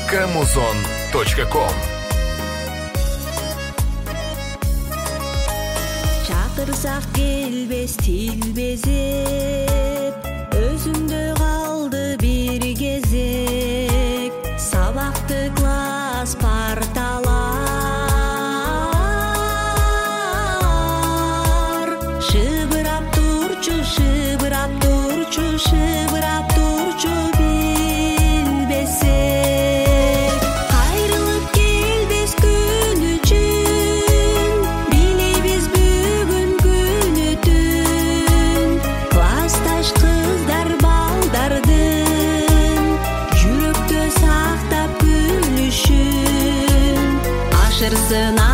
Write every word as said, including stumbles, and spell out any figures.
камузон точка ком. Чакырсак келбес тил безеп, өзүмдө калды бир кезек. Сабакты класс парталар, шыбырап турчу, шыбырап турчу, шыбырап турчу билбесек. Кайрылып келбес күн үчүн, билебиз бүгүн күнү түн. Классташ кыздар балдардын, жүрөктө сактап күлүшүн. Ашырсын